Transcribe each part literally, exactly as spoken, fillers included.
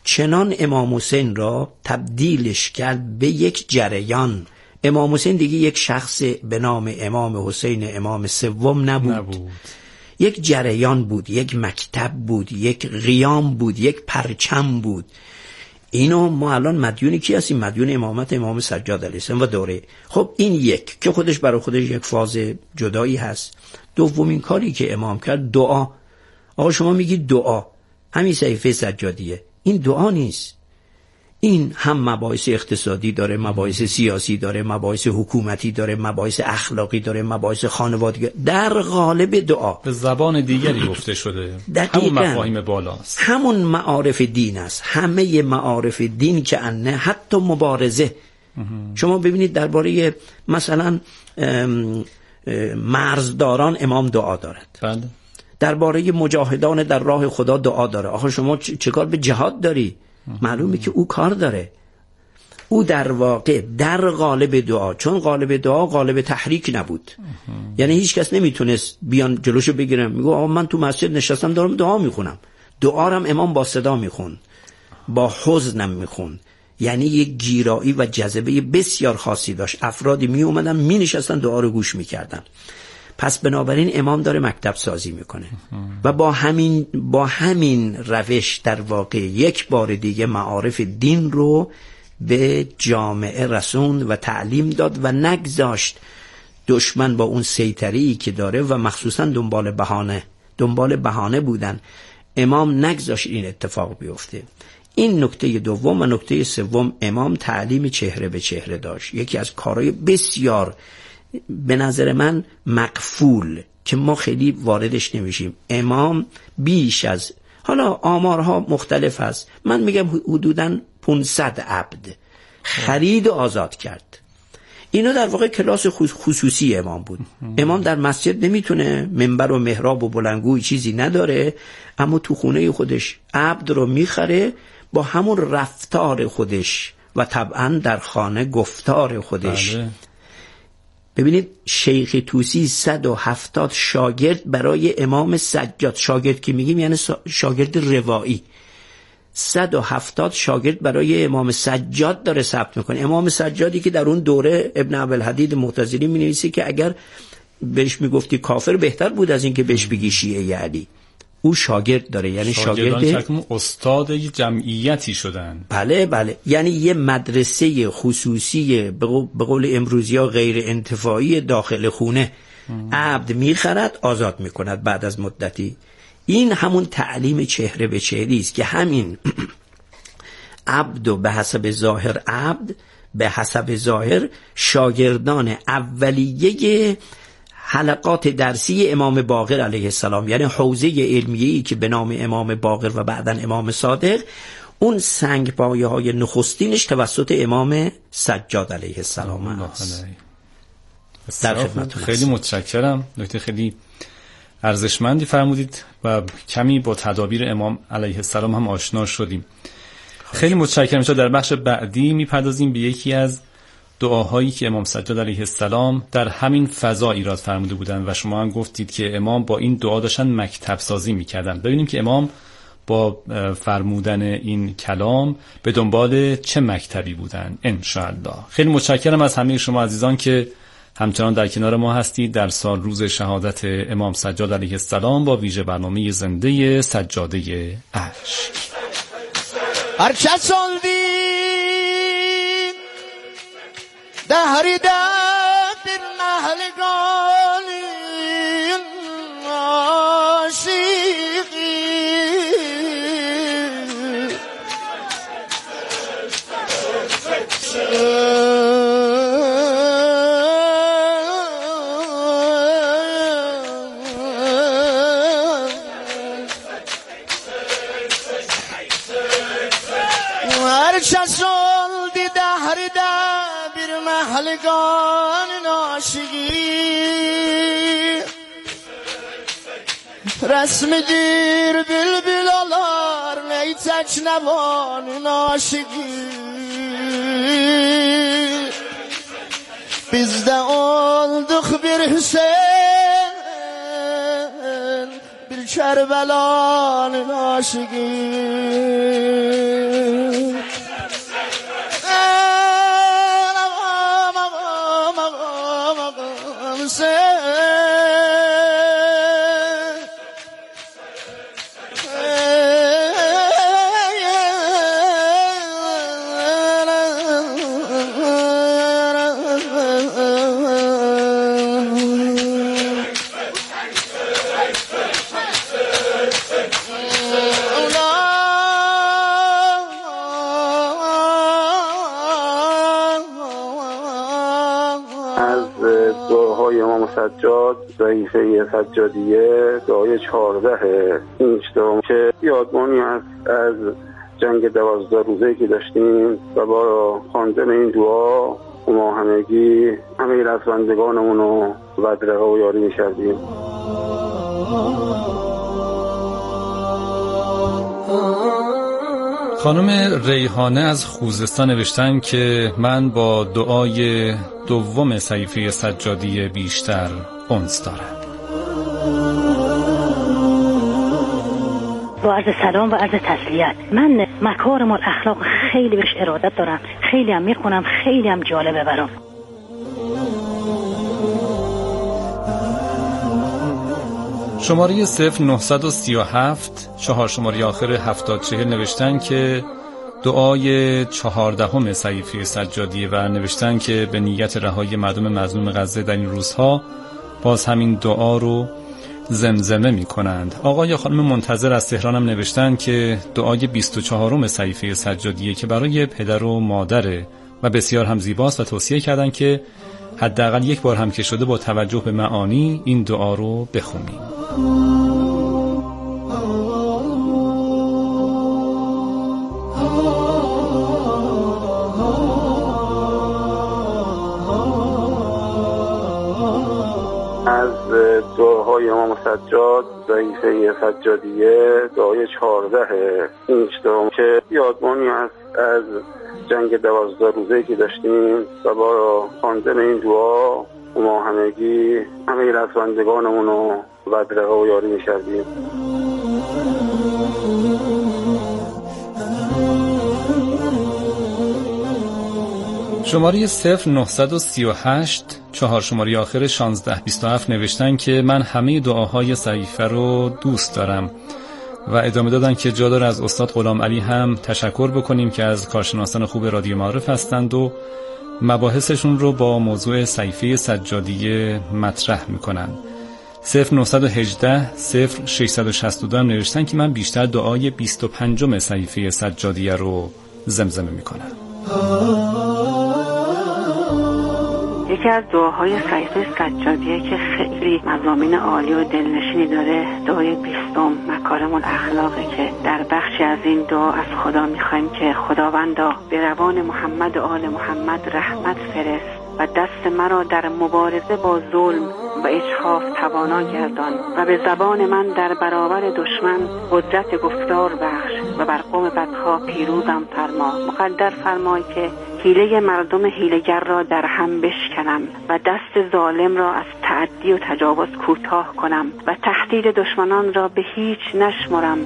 چنان امام حسین را تبدیلش کرد به یک جریان. امام حسین دیگه یک شخص به نام امام حسین امام سوم نبود. نبود یک جریان بود، یک مکتب بود، یک قیام بود، یک پرچم بود. اینو ما الان مدیون کی هستیم؟ مدیون امامت امام سجاد علیه السلام و دوره. خب این یک که خودش برای خودش یک فاز جدایی هست. دومین کاری که امام کرد دعا. آقا شما میگید دعا، همین صحیفه سجادیه، این دعا نیست. این هم مباحث اقتصادی داره، مباحث سیاسی داره، مباحث حکومتی داره، مباحث اخلاقی داره، مباحث خانوادگی، در قالب دعا به زبان دیگری گفته شده. همون مفاهیم بالاست، همون معارف دین است. همه معارف دین که انه حتی مبارزه. شما ببینید درباره مثلا مرزداران امام دعا دارد. بله. درباره مجاهدان در راه خدا دعا داره. آخه شما چه کار به جهاد داری؟ معلومه که او کار داره. او در واقع در قالب دعا، چون قالب دعا قالب تحریک نبود، یعنی هیچ کس نمیتونست بیان جلوشو بگیرم میگو آقا من تو مسجد نشستم دارم دعا میخونم. دعا رو امام با صدا میخون، با حزنم میخون، یعنی یک گیرایی و جذبه بسیار خاصی داشت. افرادی می اومدن می نشستن دعا رو گوش میکردن. پس بنابراین امام داره مکتب سازی میکنه و با همین با همین روش در واقع یک بار دیگه معارف دین رو به جامعه رسوند و تعلیم داد و نگذاشت دشمن با اون سیطره‌ای که داره و مخصوصا دنبال بهانه دنبال بهانه بودن، امام نگذاشت این اتفاق بیفته. این نکته دوم. و نکته سوم، امام تعلیم چهره به چهره داشت. یکی از کارهای بسیار به نظر من مقفول که ما خیلی واردش نمیشیم. امام بیش از، حالا آمارها مختلف هست، من میگم حدوداً پانصد عبد خرید و آزاد کرد. اینو در واقع کلاس خصوصی امام بود. امام در مسجد نمیتونه، منبر و محراب و بلندگوی چیزی نداره، اما تو خونه خودش عبد رو میخره با همون رفتار خودش و طبعاً در خانه گفتار خودش. بله. ببینید شیخ طوسی صد و هفتاد شاگرد برای امام سجاد، شاگرد که میگیم یعنی شاگرد روایی، صد و هفتاد شاگرد برای امام سجاد داره ثبت میکنه. امام سجادی که در اون دوره ابن ابوالحدید معتزلی مینویسه که اگر بهش میگفتی کافر بهتر بود از این که بهش بگی شیعه علی. او شاگرد داره، یعنی شاگرد استاد جمعیتی شدن. بله بله، یعنی یه مدرسه خصوصی به قول امروزی‌ها غیر انتفاعی داخل خونه. عبد میخرد آزاد میکند بعد از مدتی. این همون تعلیم چهره به چهره است که همین عبد و به حسب ظاهر عبد، به حسب ظاهر شاگردان اولیه حلقات درسی امام باقر علیه السلام، یعنی حوزه علمیه‌ای که به نام امام باقر و بعداً امام صادق، اون سنگ پایه های نخستینش توسط امام سجاد علیه السلام است. در خدمتتون. خیلی متشکرم، نکته خیلی ارزشمندی فرمودید و کمی با تدابیر امام علیه السلام هم آشنا شدیم. خیلی متشکرم. در بخش بعدی میپردازیم به یکی از دعاهایی که امام سجاد علیه السلام در همین فضا ایراد فرموده بودند و شما هم گفتید که امام با این دعا داشتن مکتب سازی میکردن. ببینیم که امام با فرمودن این کلام به دنبال چه مکتبی بودن انشاءالله. خیلی متشکرم از همه شما عزیزان که همچنان در کنار ما هستید در سال روز شهادت امام سجاد علیه السلام با ویژه برنامه زنده سجاده عرش. هر کس آلدی دهری در محلگانی عاشقی هر کس آلدی دهری در bir mahligan aşığı resmidir bülbül alar neytek nevanın aşığı biz de olduk bir Hüseyin bir Kerbela'nın aşığı دعاهای امام سجاد ضعیفه سجادیه دعای چهارده اینچ دعا که یادمانی است از جنگ دوازده روزه که داشتیم و با خواندن این دعا ما همگی همه رزمندگانمون رو بدرقه و یاری می‌کردیم. خانم ریحانه از خوزستان نوشتن که من با دعای دوم صحیفه سجادیه بیشتر انس دارم. با عرض سلام و عرض تسلیت، من مکارم الاخلاق خیلی بهش ارادت دارم، خیلی هم میخونم، خیلی هم جالبه برام. شماره صفر نهصد و سی و هفت چهار شماره آخر هفتاد چهل نوشتن که دعای چهاردهم صحیفه سجادیه و نوشتن که به نیت رهایی مردم مظلوم غزه در این روزها باز همین دعا رو زمزمه می کنند. آقا یا خانم منتظر از تهران هم نوشتن که دعای بیست و چهارم صحیفه سجادیه که برای پدر و مادره و بسیار هم زیباست و توصیه کردن که حداقل یک بار هم که شده با توجه به معانی این دعا رو بخونیم. از دعاهای امام سجاد ضعیفه سجادیه دعای چهارده اینچ دعا که یادمانی است از جنگ دوازده روزه که داشتیم و با خواندن این دعا ما همگی همه رزمندگانمون رو بدرقه و یاری می‌کردیم. شماره صفر نهصد و سی و هشت چهار شماره آخر شانزده بیست و هفت نوشتن که من همه دعاهای صحیفه رو دوست دارم و ادامه دادن که جا داره از استاد غلام علی هم تشکر بکنیم که از کارشناسان خوب رادیو معارف هستند و مباحثشون رو با موضوع صحیفه سجادیه مطرح میکنن. صفر نهصد و هجده صفر ششصد و شصت و دو هم نوشتن که من بیشتر دعای بیست و پنجم صحیفه سجادیه رو زمزمه میکنم. یکی از دعاهای صحیفه سجادیه که خیلی مضامین عالی و دلنشینی داره دعای بیستم مکارم الاخلاقه که در بخشی از این دعا از خدا میخوایم که خداوندا به روان محمد و آل محمد رحمت فرست و دست مرا در مبارزه با ظلم و اجحاف توانا گردان و به زبان من در برابر دشمن قدرت گفتار بخش و بر قوم بدخواه پیروزم فرما. مقدر فرمای که حیله مردم حیله‌گر را در هم بشکنم و دست ظالم را از تعدی و تجاوز کوتاه کنم و تهدید دشمنان را به هیچ نشمرم.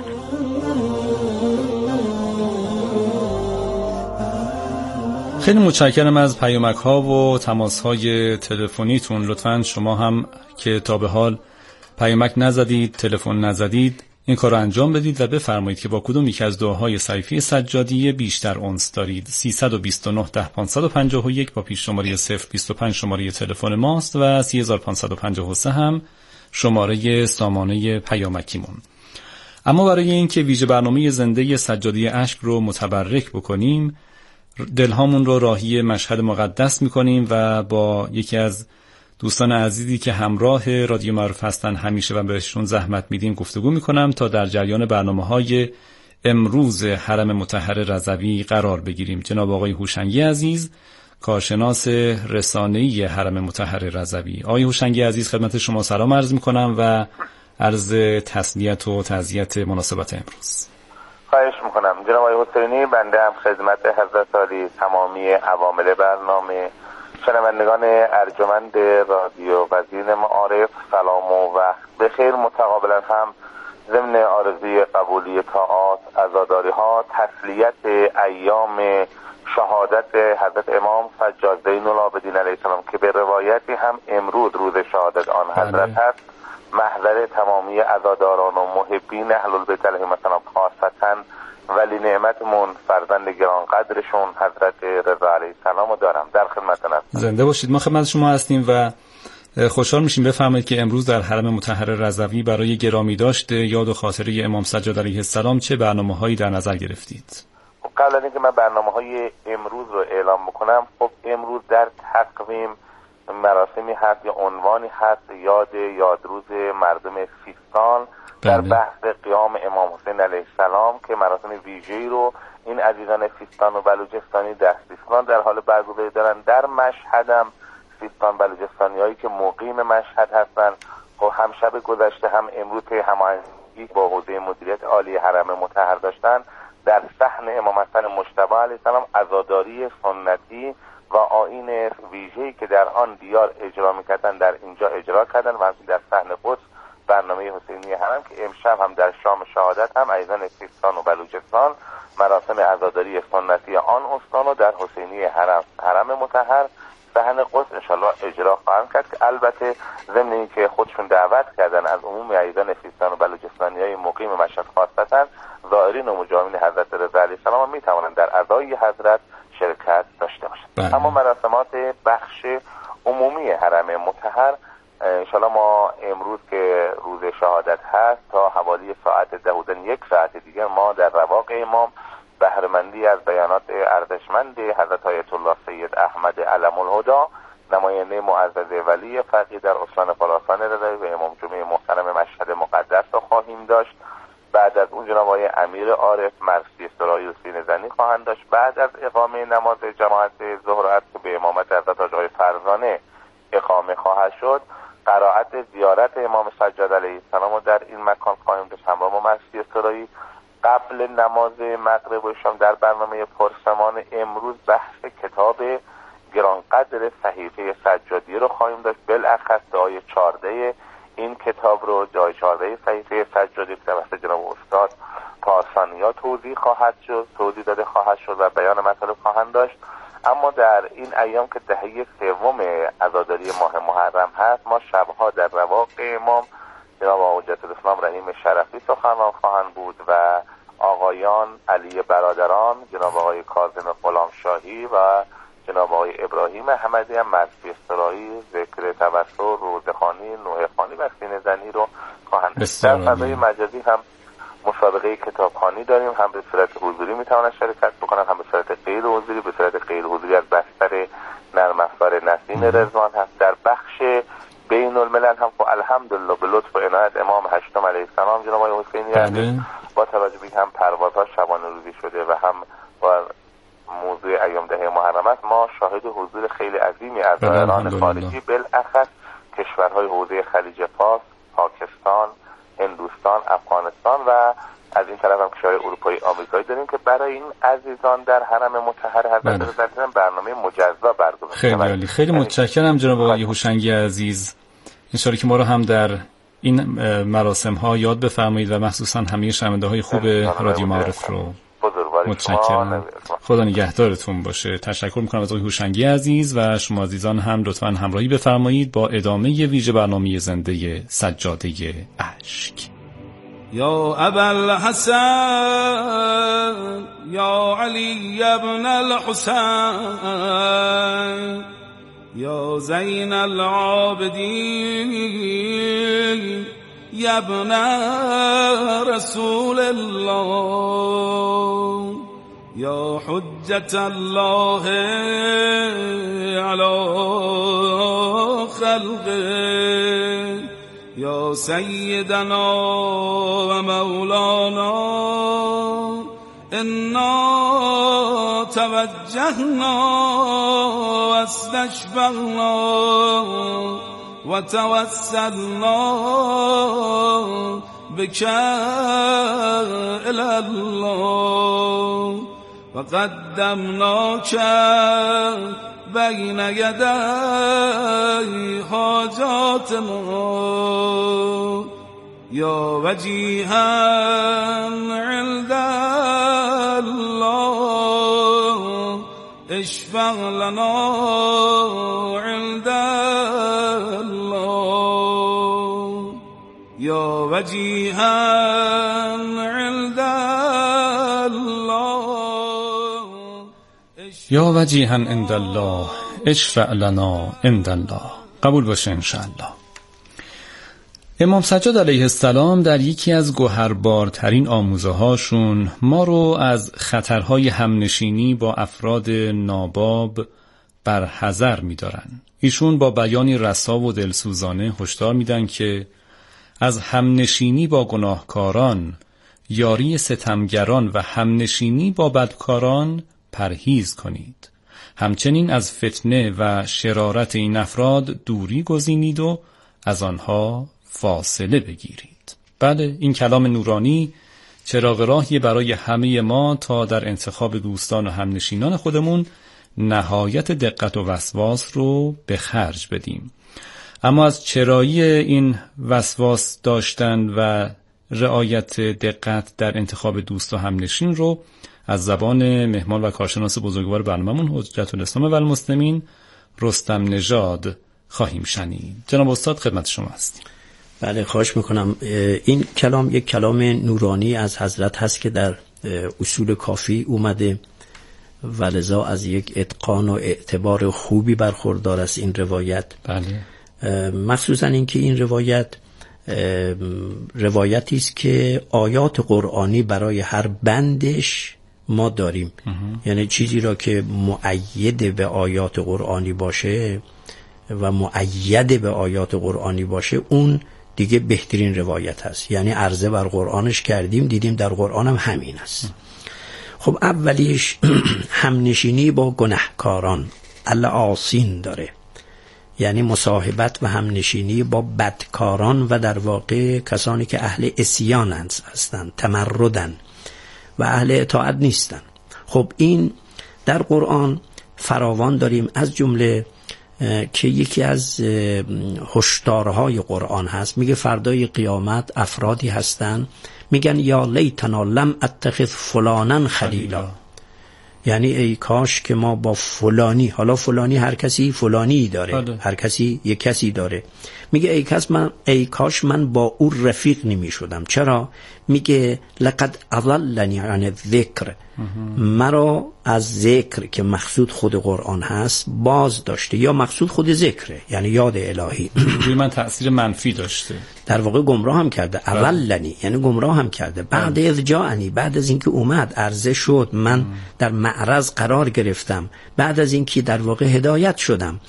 خیلی متشکرم از پیامک ها و تماس های تلفنیتون. لطفاً شما هم که تا به حال پیامک نزدید، تلفن نزدید، این کار رو انجام بدید و بفرمایید که با کدوم یک از دعاهای صحیفه سجادیه بیشتر انس دارید. سیصد و بیست و نه ده پانصد و پنجاه و یک با پیش شماره صفر بیست و پنج شماره تلفن ماست و سی هزار و پانصد و پنجاه و سه هم شماره سامانه پیامکیمون. اما برای اینکه ویژه برنامه زنده سجادیه اشک رو متبرک بکنیم، دلهامون رو راهی مشهد مقدس میکنیم و با یکی از دوستان عزیزی که همراه رادیو معارف هستن همیشه و بهشون زحمت میدیم گفتگو میکنم تا در جریان برنامه‌های امروز حرم مطهر رضوی قرار بگیریم. جناب آقای هوشنگی عزیز، کارشناس رسانه‌ای حرم مطهر رضوی. آقای هوشنگی عزیز، خدمت شما سلام عرض میکنم و عرض تسلیت و تعزیت مناسبت امروز. خواهش میکنم جناب آقای حسینی. بنده هم خدمت حضرت عالی تمامی عوامل برنامه، شنوندگان ارجمند رادیو وزیر معارف سلام و وقت بخیر. متقابلا هم ضمن آرزوی قبولی طاعات، عزاداری ها، تسلیت ایام شهادت حضرت امام سجاد زین العابدین علیه السلام که به روایتی هم امروز روز شهادت آن حضرت هست، محضر تمامی عزاداران و محبین اهل البیت علیهم السلام، خاصتا ولی نعمتمون فرزند گران قدرشون حضرت رضا علیه السلام رو دارم. در خدمتتون هستم. زنده باشید. ما خدمت شما هستیم و خوشحال میشیم بفرمایید که امروز در حرم مطهر رضوی برای گرامی داشت یاد و خاطره امام سجاد علیه السلام چه برنامه‌هایی در نظر گرفتید؟ قبل از اینکه من برنامه‌های امروز رو اعلام بکنم، خب امروز در تقویم مراسمی هست یا عنوانی هست یاد یادروز مردم سیستان در بحث قیام امام حسین علیه السلام که مراسم ویژه‌ای رو این عزیزان سیستان و بلوچستانی در سیستان در حال برگزاری دارن. در مشهد هم سیستان بلوچستانیایی که مقیم مشهد هستن و هم شب گذشته هم امروز که هماهنگی با حوزه مدیریت عالی حرم مطهر داشتن در صحن امام حسن مجتبی علیه السلام عزاداری سنتی و آیین ویژه‌ای که در آن دیار اجرا می‌کردن در اینجا اجرا کردن و در صحن قدس برنامه حسینی حرم که امشب هم در شام شهادت هم عزیزان سیستان و بلوچستان مراسم عزاداری سنتی آن استان و در حسینی حرم حرم مطهر صحن قدس انشالله اجرا خواهند کرد که البته ضمن اینکه خودشون دعوت کردن از عموم عزیزان سیستان و بلوچستانیای مقیم مشهد خاصتا زائرین و مجاورین حضرت رضا علیه السلام می توانند در عزای حضرت شرکت داشته باشند. اما مراسمات بخش عمومی حرم مطهر انشالله ما امروز که روز شهادت هست تا حوالی ساعت دوازده یک ساعت دیگر ما در رواق امام بهره‌مندی از بیانات ارزشمند حضرت آیت الله سید احمد علم الهدی نماینده معزز ولی فقیه در استان خراسان رضوی و امام جمعه محترم مشهد مقدس را خواهیم داشت. بعد از اون جناب آقای امیر عارف مرسی سرایی و سینه زنی خواهند داشت. بعد از اقامه نماز جماعت ظهر و عصر که به امامت حضرت حاج آقای فرزانه اقامه خواهد شد قرائت زیارت امام سجاد علیه السلام رو در این مکان خواهیم داشت همراه با مرسی سرایی. قبل نماز مغرب و شام در برنامه پرسمان امروز بحث کتاب گرانقدر صحیفه سجادی رو خواهیم داشت. بالاخص دعای چهارده این کتاب رو دعای چهارده صحیفه سجادی که توسط جناب استاد پارسانیا توضیح خواهد شد توضیح داده خواهد شد و بیان مطالب خواهند داشت. اما در این ایام که دهه سوم عزاداری ماه محرم هست ما شبها در رواق امام جناب آقای حجت الاسلام رحیم شرفی سخنران خواهند بود و آقایان علی برادران جناب آقای کاظم غلامشاهی و جناب آقای ابراهیم احمدی هم مرسی استرایی ذکر توسل روزخوانی نوحه‌خوانی و سینه زنی رو خواهند. در فضای مجازی هم مسابقه کتابخوانی داریم هم به صورت حضوری میتوانند شرکت بکنن هم به صورت غیر حضوری. به صورت غیر حضوری از بستر نرم افزار نسیم رضوان هست. در بخش بین الملل هم خب الحمدلله به لطف و عنایت امام هشتم علیه السلام جناب آقای حسینی هستیم با توجه به هم پروازها شبانه روزی شده و هم با موضوع ایام دهه محرم است ما شاهد حضور خیلی عظیمی از زائران خارجی بالاخص کشورهای حوزه خلیج فارس، پاکستان، هندوستان، افغانستان و از این طرف هم کشورهای اروپایی آمریکایی داریم که برای این عزیزان در حرم مطهر حضرت رضا برنامه مجزا برگزار خیلی عالی. خیلی متشکرم جناب آقای هوشنگی عزیز. ان شاءالله که ما رو هم در این مراسم ها یاد بفرمایید و مخصوصا همه شنونده های خوب رادیو معارف رو. متشکرم. خدا نگهدارتون باشه. تشکر میکنم از آقای هوشنگی عزیز و شما عزیزان هم لطفاً همراهی بفرمایید با ادامه ویژه برنامه زنده سجاده اشک. یا ابوالحسن یا علی ابن الحسین یا زین العابدین یا ابن رسول الله یا حجت الله علی خلقه یا سیدنا و مولانا انا توجهنا و استشفقنا و توسلنا بك الى الله و قدمناک بین یدی حاجاتنا یا وجیها عند الله اشفق لنا عند الله یا وجیها عند الله یا وجیها عند الله اشفع لنا عند الله. قبول باشه انشاءالله. امام سجاد علیه السلام در یکی از گوهربارترین آموزه هاشون ما رو از خطرهای همنشینی با افراد ناباب بر حذر می‌دارن. ایشون با بیانی رسا و دلسوزانه هشدار میدن که از همنشینی با گناهکاران، یاری ستمگران و همنشینی با بدکاران پرهیز کنید. همچنین از فتنه و شرارت این افراد دوری گزینید و از آنها فاصله بگیرید. بله، این کلام نورانی چراغ راهی برای همه ما تا در انتخاب دوستان و همنشینان خودمون نهایت دقت و وسواس رو به خرج بدیم. اما از چرایی این وسواس داشتن و رعایت دقت در انتخاب دوست و همنشین رو از زبان مهمان و کارشناس بزرگوار برنامه‌مون حجت الاسلام و المسلمین رستم نژاد خواهیم شنید. جناب استاد خدمت شما هستیم. بله، خواهش میکنم. این کلام یک کلام نورانی از حضرت هست که در اصول کافی اومده و لذا از یک اتقان و اعتبار خوبی برخوردار است این روایت. بله. مخصوصا اینکه این روایت روایتی است که آیات قرآنی برای هر بندش ما داریم. یعنی چیزی را که مؤید به آیات قرآنی باشه و مؤید به آیات قرآنی باشه، اون دیگه بهترین روایت هست. یعنی عرضه بر قرآنش کردیم، دیدیم در قرآن هم همین است. خب اولیش همنشینی با گناهکاران العاصین داره، یعنی مصاحبت و همنشینی با بدکاران و در واقع کسانی که اهل عصیان هستند، تمردن و اهل اطاعت نیستن. خب این در قرآن فراوان داریم، از جمله که یکی از هشدارهای قرآن هست، میگه فردای قیامت افرادی هستن میگن یا لیتنا لم اتخذ فلانا خلیلا، یعنی ای کاش که ما با فلانی، حالا فلانی هر کسی فلانی داره، آده. هر کسی یک کسی داره، میگه ای کاش من ای کاش من با او رفیق نمی شدم. چرا؟ میگه لقد اضلنی عن الذکر، مرا از ذکر که مقصود خود قرآن هست باز داشته، یا مقصود خود ذکره یعنی یاد الهی روی من تأثیر منفی داشته، در واقع گمراه هم کرده. اضلنی یعنی گمراه هم کرده. بعد از جاءنی، بعد از اینکه اومد عرضه شد، من در معرض قرار گرفتم، بعد از اینکه در واقع هدایت شدم.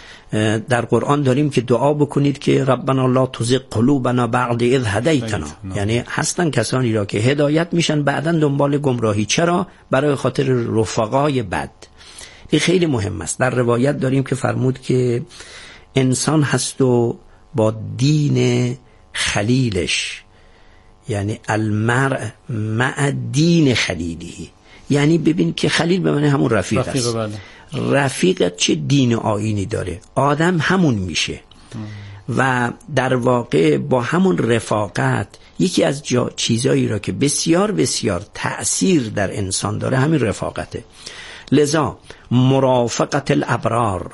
در قرآن داریم که دعا بکنید که ربنا لا تزغ قلوبنا بعد اذ هدیتنا، یعنی هستن کسانی را که هدایت میشن بعدن دنبال گمراهی. چرا؟ برای خاطر رفقای بد. این خیلی مهم است. در روایت داریم که فرمود که انسان هست و با دین خلیلش، یعنی المرء مع دین خلیلی، یعنی ببین که خلیل به معنی همون رفیق, رفیق است. بله. رفیقت چه دین و آیینی داره، آدم همون میشه و در واقع با همون رفاقت یکی از جا چیزایی را که بسیار بسیار تأثیر در انسان داره همین رفاقته. لذا مرافقت الابرار،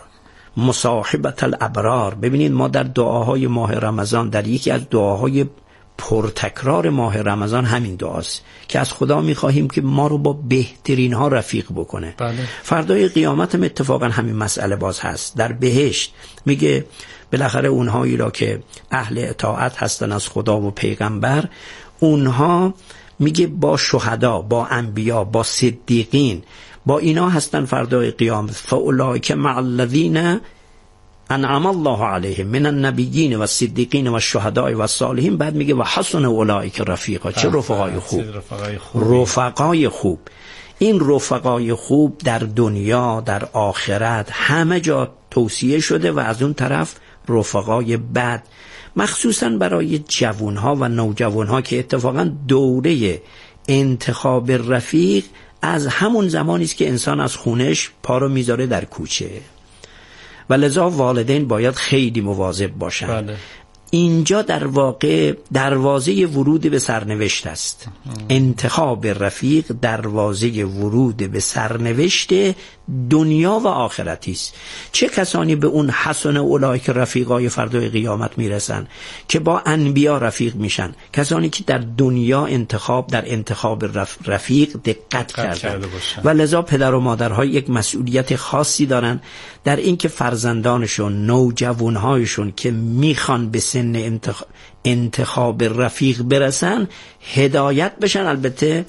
مصاحبت الابرار. ببینید ما در دعاهای ماه رمضان، در یکی از دعاهای پرتکرار ماه رمضان همین دعاست که از خدا میخواهیم که ما رو با بهترین ها رفیق بکنه. بله. فردای قیامت هم اتفاقا همین مسئله باز هست. در بهشت میگه بالاخره اونهایی را که اهل اطاعت هستن از خدا و پیغمبر، اونها میگه با شهدا، با انبیا، با صدیقین، با اینا هستن فردای قیامت. فاولئک مع الذین انعم الله علیهم من النبیین و الصدیقین و الشهداء و الصالحین. بعد میگه و حسن اولئک رفیقا. چه رفقای خوب، رفقای خوب. این رفقای خوب در دنیا، در آخرت، همه جا توصیه شده و از اون طرف رفقای بد، مخصوصا برای جوانها و نوجوانها که اتفاقا دوره انتخاب رفیق از همون زمانی است که انسان از خونش پا رو میذاره در کوچه و لذا والدین باید خیلی مواظب باشن. بله. اینجا در واقع دروازه ورود به سرنوشت است. انتخاب رفیق دروازه ورود به سرنوشت دنیا و آخرتی است. چه کسانی به اون حسن اولئک رفیقای فردای قیامت میرسن که با انبیا رفیق میشن؟ کسانی که در دنیا انتخاب در انتخاب رفیق دقت کردن و لذا پدر و مادرها یک مسئولیت خاصی دارن در اینکه فرزندانشون، نوجوانهایشون که میخوان به سن انتخاب, انتخاب رفیق برسن هدایت بشن. البته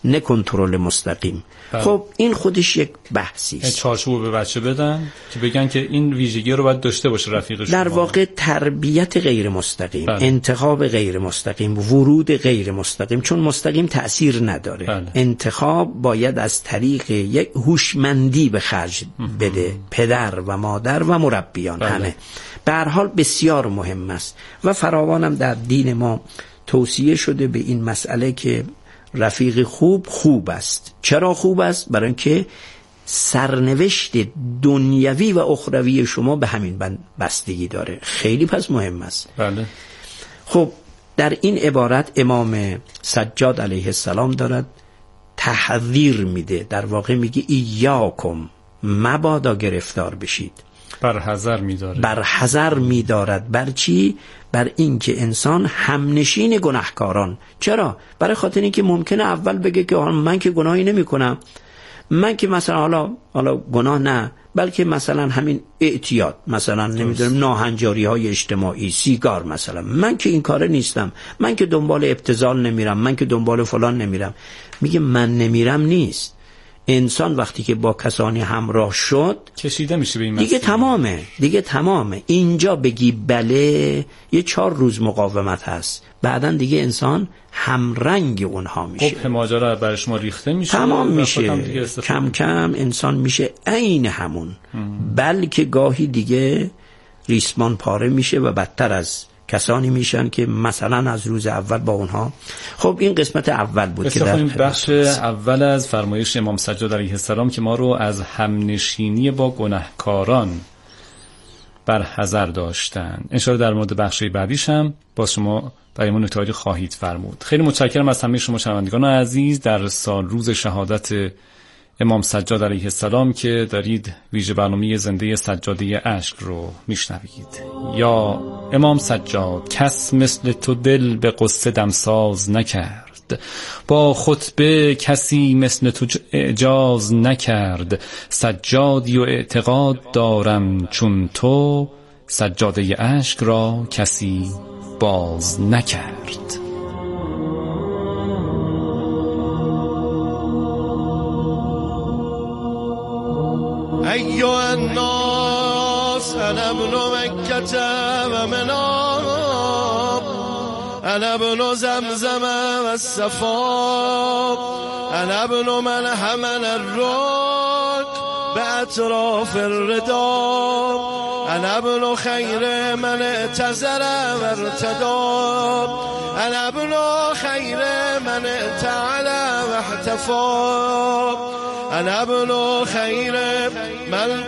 نه کنترل مستقیم. بله. خب این خودش یک بحثی است. چارچوب به بچه بدن که بگن که این ویژگی رو باید داشته باشه رفیقش. در واقع تربیت غیر مستقیم، بله. انتخاب غیر مستقیم، ورود غیر مستقیم، چون مستقیم تأثیر نداره. بله. انتخاب باید از طریق یک هوشمندی به خرج بده پدر و مادر و مربیان. بله. همه به هر حال بسیار مهم است و فراوانم در دین ما توصیه شده به این مسئله که رفیق خوب خوب است. چرا خوب است؟ برای اینکه سرنوشت دنیوی و اخروی شما به همین بستگی داره. خیلی پس مهم است. بله. خب در این عبارت امام سجاد علیه السلام دارد تحذیر میده، در واقع میگه ایاکم، مبادا گرفتار بشید. بر حذر می‌داره. بر حذر می‌دارد. بر چی؟ بر این که انسان همنشین گناهکاران. چرا؟ برای خاطر اینکه ممکنه اول بگه که من که گناهی نمی‌کنم، من که مثلا حالا حالا گناه نه، بلکه مثلا همین اعتیاد، مثلا نمیدونم ناهنجاری‌های اجتماعی، سیگار مثلا، من که این کاره نیستم، من که دنبال ابتذال نمیرم، من که دنبال فلان نمیرم. میگه من نمیرم نیست. انسان وقتی که با کسانی همراه شد کشیده میشه به این دیگه تمامه، دیگه تمامه. اینجا بگی بله یه چهار روز مقاومت هست، بعداً دیگه انسان همرنگ اونها میشه. خب ماجرا برای شما ریخته میشه، تمام میشه، کم کم انسان میشه عین همون. هم. بلکه گاهی دیگه ریسمان پاره میشه و بدتر از کسانی میشن که مثلا از روز اول با اونها. خب این قسمت اول بود که در بخش اول از فرمایش امام سجاد علیه السلام که ما رو از همنشینی با گناهکاران بر حذر داشتن. انشاءالله در مورد بخش بعدیش هم با شما برای ما نکاتی خواهید فرمود. خیلی متشکرم از همه شما شنوندگان عزیز در سال روز شهادت امام سجاد علیه السلام که دارید ویژه برنامه زنده سجاده اشک رو میشنوید. یا امام سجاد، کس مثل تو دل به قصه دمساز نکرد، با خطبه کسی مثل تو اعجاز نکرد، سجادی و اعتقاد دارم چون تو، سجاده اشک را کسی باز نکرد. أيها الناس أنا ابن مكة ومناب، أنا ابن زمزم والصفا، أنا ابن من حمل الرك بأطراف الرداب، أنا ابن خير من اعتذر وارتداب، أنا ابن خير من اعتعلى واحتفاب، أنا ابن خير من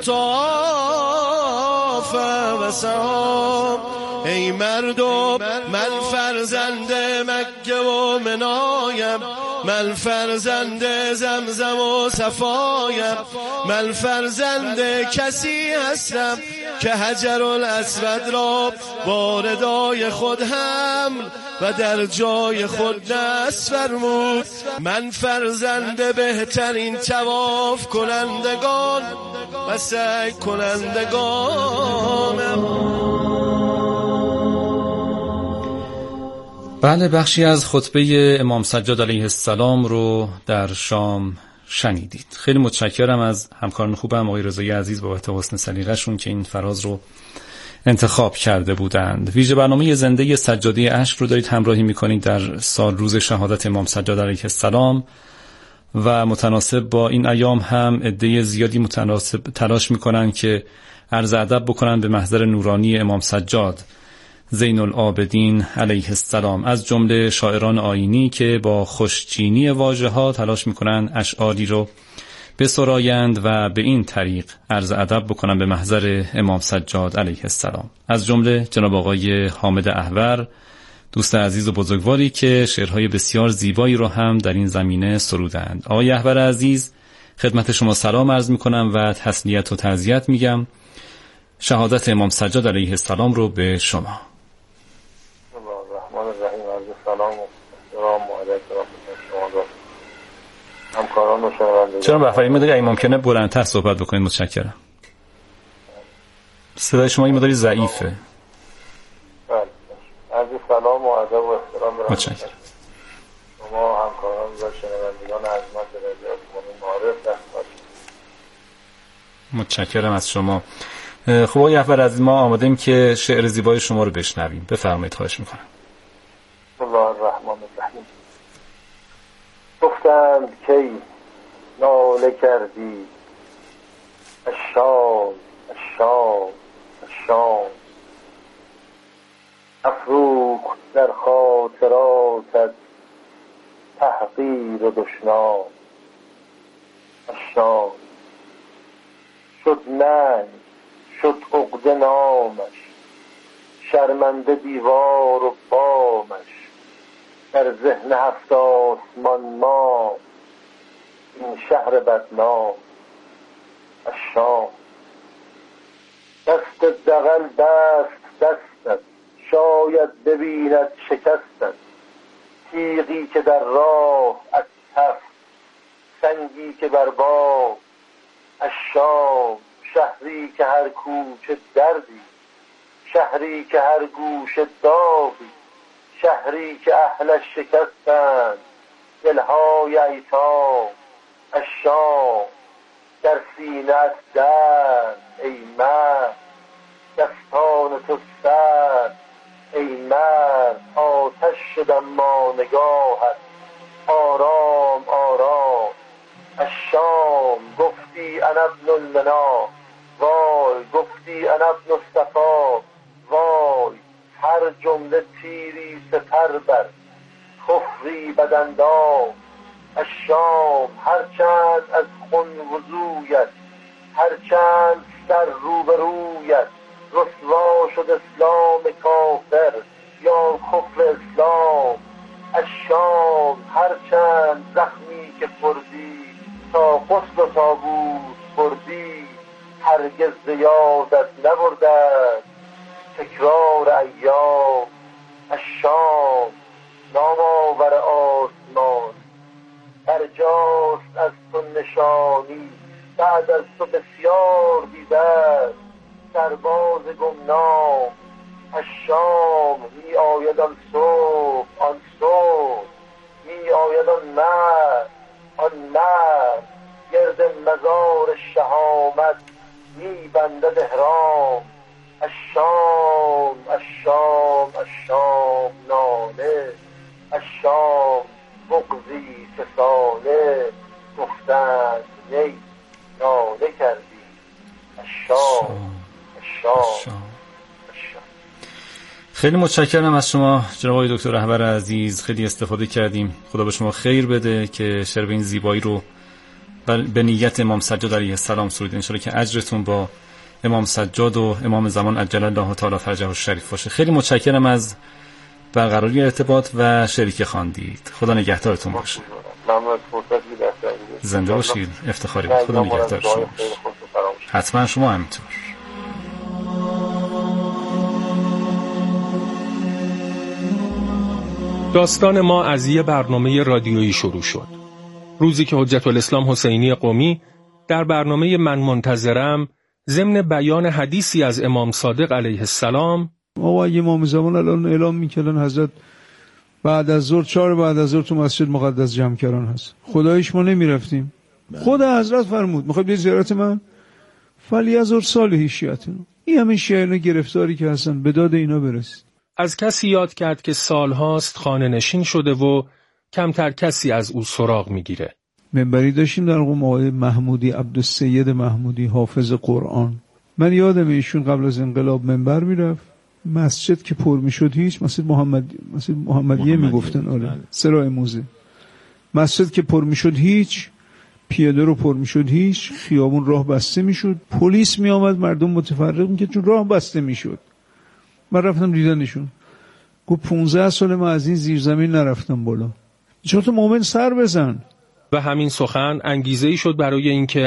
طاف و سعاب. ای مردم من فرزند مکه و منایم، من فرزند زمزم و صفایم، من فرزند کسی هستم که حجر الاسود را با ردای خود حمل و در جای خود نصب فرمود. من فرزند بهترین طواف کنندگان و سعی کنندگانم. بله، بخشی از خطبه امام سجاد علیه السلام رو در شام شنیدید. خیلی متشکرم از همکاران خوبم آقای رضایی عزیز بابت حسن سلیقه‌شون که این فراز رو انتخاب کرده بودند. ویژه برنامه زنده سجاده اشک رو دارید همراهی میکنید در سال روز شهادت امام سجاد علیه السلام و متناسب با این ایام هم عده زیادی متناسب تلاش میکنن که عرض ادب بکنن به محضر نورانی امام سجاد زین العابدین علیه السلام، از جمله شاعران آیینی که با خوشچینی واژه ها تلاش میکنن اشعاری رو بسرایند و به این طریق عرض ادب بکنن به محضر امام سجاد علیه السلام. از جمله جناب آقای حامد احور، دوست عزیز و بزرگواری که شعرهای بسیار زیبایی رو هم در این زمینه سرودند. آقای احور عزیز، خدمت شما سلام عرض میکنم و تسلیت و تعزیت میگم. شهادت امام سجاد علیه السلام رو به شما. سلام و سلام و علیکم شما همکاران و شنوندگان. چرا بفرمایید مداری اگه ممکنه بلندتر صحبت بکنید؟ متشکرم. صدای شما این مداری ضعیفه. بله. عرض سلام و ادب و احترام دارم. متشکرم. شما همکاران همکاران و شنوندگان ارجمند رادیو معارف در خدمت. متشکرم از شما. خب آقای احور عزیز، ما آماده‌ایم که شعر زیبای شما رو بشنویم. بفرمایید، خواهش میکنم. بسم الله الرحمن الرحیم. گفتند کی ناله کردی اشام اشام اشام، افروخت در خاطراتت تحقیر و دشنام. اشام شد ننگ شد عقده نامش، شرمنده دیوار و بامش، در ذهن هفت آسمان ما این شهر بدنام. اشام دست دغل دست دستت، شاید ببیند شکستت، تیغی که در راه از تف، سنگی که بر بام. اشام شهری که هر کوچه دردی، شهری که هر گوشه داغی، شهری که اهلش شکستند دلهای ایتام. اشام در سینه‌ات درد ای مرد، دستان تو سرد ای مرد، آتش شد اما نگاهت آرام آرام. اشام گفتی انا ابن المنا، وای گفتی انا ابن الصفا، وای هر جمله تیری سپر بر کفری بداندام. اشام هرچند از خون وضویت، هرچند سر روبرویت، رسوا شد اسلام کافر یا کفر اسلام. اشام هرچند زخمی که خوردی تا غسل و تابوت بردی، هرگز ز یادت نبردند تکرار ایام. اشام نامآور آسمان، برجاست از تو نشانی، بعد از تو بسیار دیده سرباز گمنام. اشام می آید آن صبح آن صبح، می آید آن مرد آن مرد، گرد مزار شهامت می بندد احرام. اشام اشام اشام ناله، اشام بغضی فسانه، گفتند نی ناله کردی. اشام اشام. خیلی متشکرم از شما جناب آقای دکتر احور عزیز، خیلی استفاده کردیم. خدا به شما خیر بده که شعر به این زیبایی رو به نیت امام سجاد علیه السلام سرودید. ان شاءالله که اجرتون با امام سجاد و امام زمان عجل الله تعالی فرجه الشریف باشه. خیلی متشکرم از برقراری ارتباط و شعری که خواندید. خدا نگهدارتون باشه. زنده باشید، افتخاری بود. خدا نگهدار شما باشه. حتما شما همینطور. داستان ما از یه برنامه رادیویی شروع شد. روزی که حجت الاسلام حسینی قمی در برنامه من منتظرم ضمن بیان حدیثی از امام صادق علیه السلام، آقا امام زمان الان اعلام میکردن حضرت بعد از ظهر چهار بعد از ظهر تو مسجد مقدس جمع کردن هست، خدایش ما نمیرفتیم. خود حضرت فرمود میخواد بیاید زیارت من فلیزور صالحی شیعتون، این همه شیعیان گرفتاری که هستن به داد اینا برسید. از کسی یاد کرد که سالهاست خانه نشین شده و کمتر کسی از او سراغ میگیره. منبری داشتیم در قم، آقای محمودی، عبدالسید محمودی، حافظ قرآن. من یادم ایشون قبل از انقلاب منبر میرفت، مسجد که پر میشد هیچ، مسجد محمد مسجد محمدیه میگفتن، آره سرای موزه، مسجد که پر میشد هیچ، پیاده رو پر میشد هیچ، خیابون راه بسته میشد، پلیس میآمد مردم متفرق میکرد چون راه بسته میشد. من رفتم دیدنشون، گفت پونزده سال من از این زیرزمین نرفتم بالا، چطور مومن سر بزن. و همین سخن انگیزه‌ای شد برای اینکه